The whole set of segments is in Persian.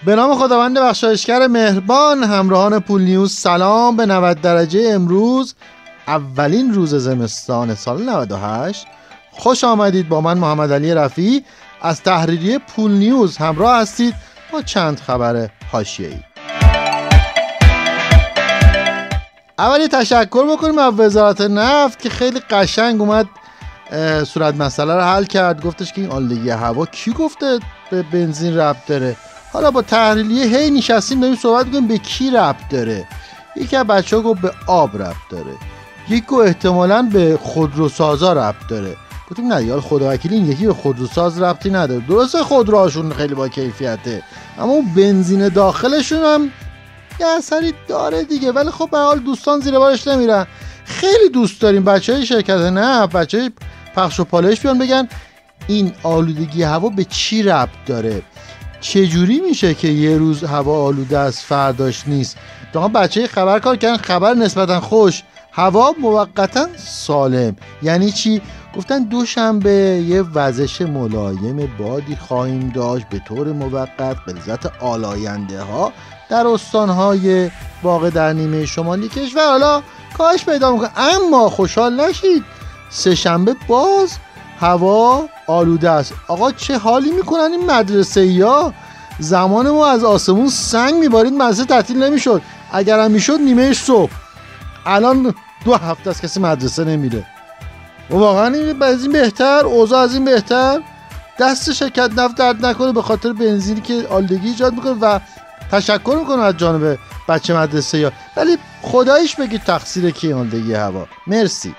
به نام خداوند بخشایشگر مهربان. همراهان پول نیوز سلام. به 90 درجه امروز اولین روز زمستان سال 98 خوش آمدید. با من محمد علی رفیعی از تحریریه پول نیوز همراه هستید با چند خبر حاشیه‌ای. اولی تشکر بکنیم از وزارت نفت که خیلی قشنگ اومد صورت مسئله رو حل کرد. گفتش که این آلودگی هوا کی گفته به بنزین ربط داره؟ حالا با تحلیلیه هی نشستیم داریم صحبت می‌کنیم به کی ربط داره. یکی از بچه‌ها گفت به آب ربط داره، یکی گفت احتمالاً به خودروسازا ربط داره. گفتیم نه یار خداوکیلی این یکی به خودروساز ربطی نداره. درسته خودروهاشون خیلی با کیفیته اما اون بنزین داخلشون هم یه اثری داره دیگه. ولی خب به حال دوستان زیر بارش نمیرن. خیلی دوست داریم بچهای شرکت نفت، بچهای پخش و پالایش بیان بگن این آلودگی هوا به چی ربط داره، چجوری میشه که یه روز هوا آلوده است فرداش نیست. تا بچه خبر کار کردن خبر نسبتا خوش، هوا موقتا سالم. یعنی چی؟ گفتن دوشنبه یه وزش ملایم بادی خواهیم داشت به طور موقت به لذت آلاینده ها در استانهای واقع در نیمه شمالی کشور. حالا کاهش پیدا میکنه، اما خوشحال نشید سه شنبه باز هوا آلوده است. آقا چه حالی میکنن این مدرسه ها؟ زمان ما از آسمون سنگ میبارید مدرسه تعطیل نمیشد، اگرم میشد نیمه صبح. الان 2 هفته است کسی مدرسه نمیره و واقعا این از این بهتر، اوضاع از این بهتر. دست شرکت نفت درد نکنه به خاطر بنزینی که آلودگی ایجاد میکنه و تشکر میکنه از جانب بچه مدرسه ها. ولی خداییش بگید تقصیر کی آلودگی هوا؟ مرسی.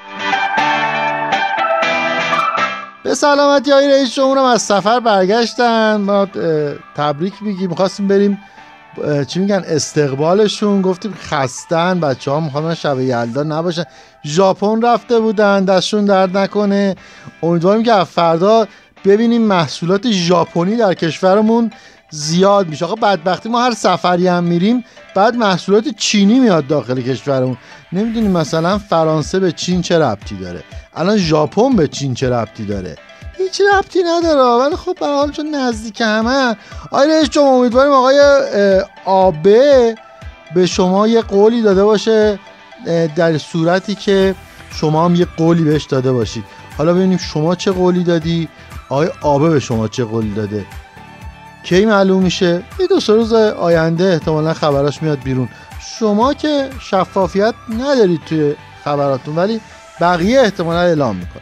به سلامتی های رئیس جمهورم از سفر برگشتن. ما تبریک میگیم. میخواستیم بریم چی میگن استقبالشون، گفتیم خستن بچه ها میخوان شب یلدا نباشن. ژاپن رفته بودن، دستشون درد نکنه. امیدواریم که از فردا ببینیم محصولات ژاپنی در کشورمون زیاد میشه. آقا بدبختی ما هر سفری هم میریم بعد محصولات چینی میاد داخل کشورمون. نمیدونیم مثلا فرانسه به چین چه ربطی داره، الان ژاپن به چین چه ربطی داره؟ هیچ ربطی نداره. ولی خب به حال چون نزدیک همه. آقای رئیس جمهور امیدواریم آقای آبه به شما یه قولی داده باشه در صورتی که شما هم یه قولی بهش داده باشید. حالا ببینیم شما چه قولی دادی، آقای آبه به شما چه قولی داده. کی معلوم میشه؟ یه 2 روز آینده احتمالا خبراش میاد بیرون. شما که شفافیت ندارید توی خبراتون ولی بقیه احتمالا اعلام میکنه.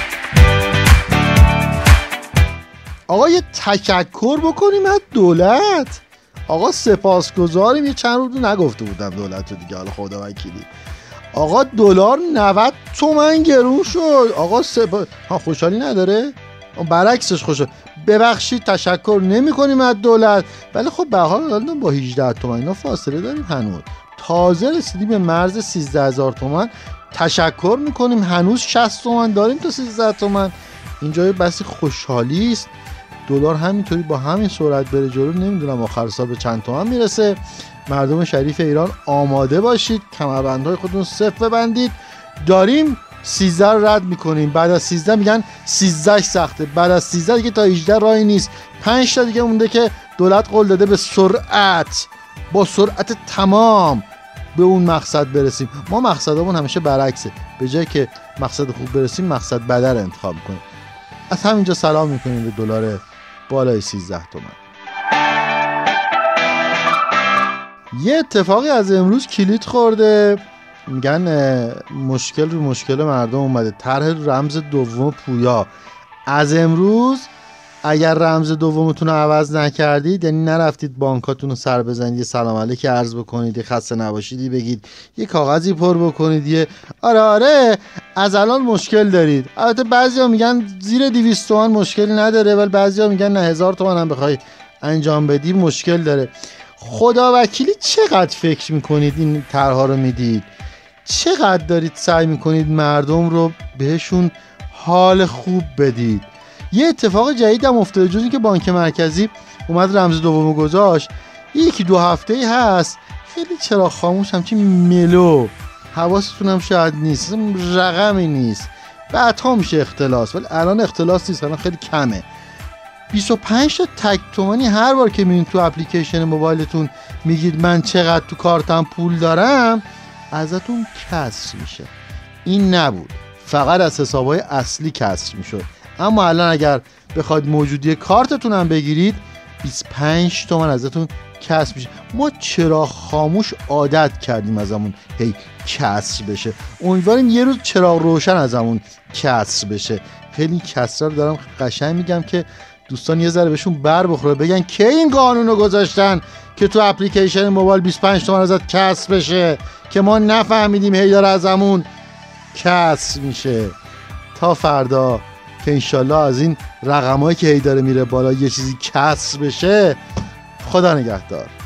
آقا یه تشکر بکنیم از دولت. آقا سپاسگزاریم. یه چند روز نگفته بودم دولت رو دیگه، حالا خدا وکیلی. آقا دلار 90 تومن گرون شد. آقا خوشحالی نداره؟ برعکسش خوشحال. ببخشید تشکر نمی کنیم از دولت ولی خب به حال با 18 تومن اینا فاصله داریم هنوز. تازه رسیدیم به مرز 13000 تومن. تشکر میکنیم هنوز 60 تومن داریم تا 13 تومن. اینجا بسی خوشحالی است. دلار همینطوری با همین سرعت بره جلو نمیدونم آخر سال به چند تومن میرسه. مردم شریف ایران آماده باشید، کمربندهای خودتون صف ببندید. داریم 13 رو رد میکنیم. بعد از 13 میگن 13 سخته، بعد از 13 دیگه تا 18 راهی نیست. 5 تا دیگه مونده که دولت قول داده به سرعت، با سرعت تمام به اون مقصد برسیم. ما مقصدمون همیشه برعکسه، به جای که مقصد خوب برسیم مقصد بدر انتخاب کنیم. از همینجا سلام میکنیم به دلار بالای 13 تومن. یه اتفاقی از امروز کلید خورده. میگن مشکل رو مشکل مردم اومده. طرح رمز دوم پویا از امروز اگر رمز دومتون رو عوض نکردید، یعنی نرفتید بانکاتون رو سر بزنید، یه سلام علیک عرض بکنید، یه خسته نباشیدی بگید، یه کاغذی پر بکنید، یه آره از الان مشکل دارید. البته بعضیا میگن زیر 200 تومن مشکل نداره ولی بعضیا میگن نه 1000 تومن هم بخوای انجام بدی مشکل داره. خدا وکیلی چقدر فکر میکنید این طرح‌ها رو میدید؟ چقدر دارید سعی میکنید مردم رو بهشون حال خوب بدید؟ یه اتفاق جدید هم افتاده، جز این که بانک مرکزی اومد رمز دومو گذاشت. 1-2 هفته‌ای هست خیلی چراغ خاموش همچین ملو، حواستون هم شاید نیست، رقمی نیست، بعدها میشه اختلاس، ولی الان اختلاس نیست، الان خیلی کمه. 25 تا تک تومانی هر بار که میرین تو اپلیکیشن موبایلتون میگید من چقدر تو کارتم پول دارم ازتون کسر میشه. این نبود، فقط از حسابهای اصلی کسر میشد. اما الان اگر بخواید موجودی کارتتون هم بگیرید 25 تومن ازتون کسر میشه. ما چرا خاموش عادت کردیم ازمون هی کسر بشه. امیدواریم یه روز چراغ روشن ازمون کسر بشه. خیلی کسر رو دارم قشنگ میگم که دوستان یه ذره بهشون بر بخوره، بگن که این قانونو گذاشتن که تو اپلیکیشن موبایل 25 تومن ازت کسر بشه که ما نفهمیدیم هی داره ازمون کسر میشه. تا فردا که انشالله از این رقمایی که هی داره میره بالا یه چیزی کسر بشه. خدا نگهدار.